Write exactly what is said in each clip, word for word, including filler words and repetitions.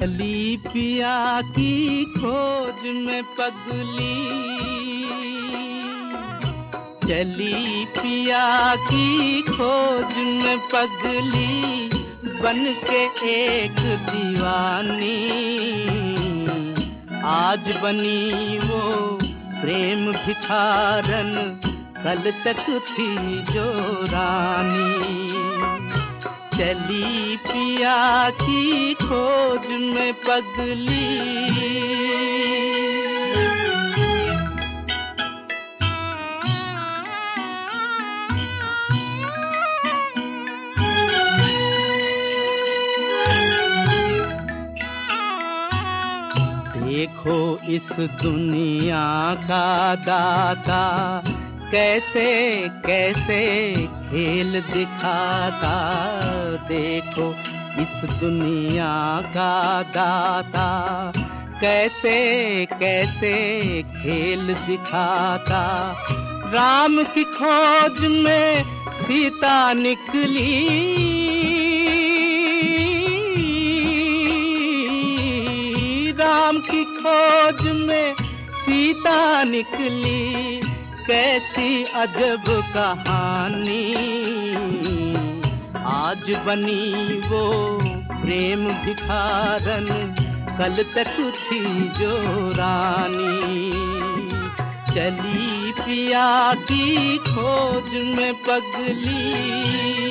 चली पिया की खोज में पगली, चली पिया की खोज में पगली, बन के एक दीवानी। आज बनी वो प्रेम भिखारन, कल तक थी जो रानी। चली पिया की खोज में पगली। देखो इस दुनिया का दाता, कैसे कैसे खेल दिखाता। देखो इस दुनिया का दाता, कैसे कैसे खेल दिखाता। राम की खोज में सीता निकली, राम की खोज में सीता निकली। कैसी अजब कहानी, आज बनी वो प्रेम भिखारन, कल तक थी जो रानी। चली पिया की खोज में पगली।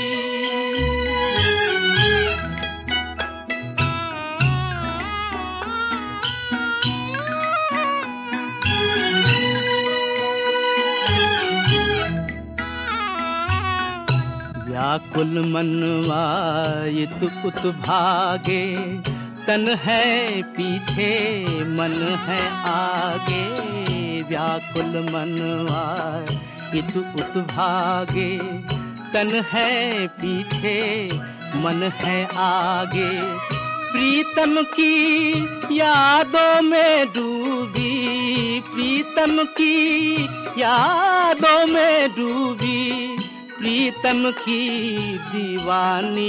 व्याकुल मनवा इत उत भागे, तन है पीछे मन है आगे। व्याकुल मनवा इत उत भागे, तन है पीछे मन है आगे। प्रीतम की यादों में डूबी, प्रीतम की यादों में डूबी, प्रीतम की दीवानी।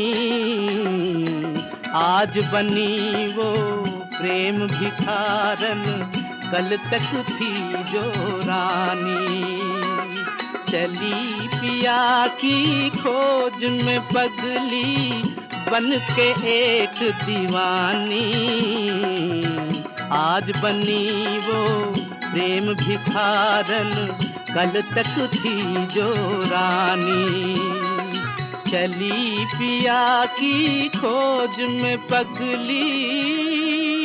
आज बनी वो प्रेम भिखारन, कल तक थी जो रानी। चली पिया की खोज में पगली, बन के एक दीवानी। आज बनी वो प्रेम भिखारन, कल तक थी जो रानी। चली पिया की खोज में पगली।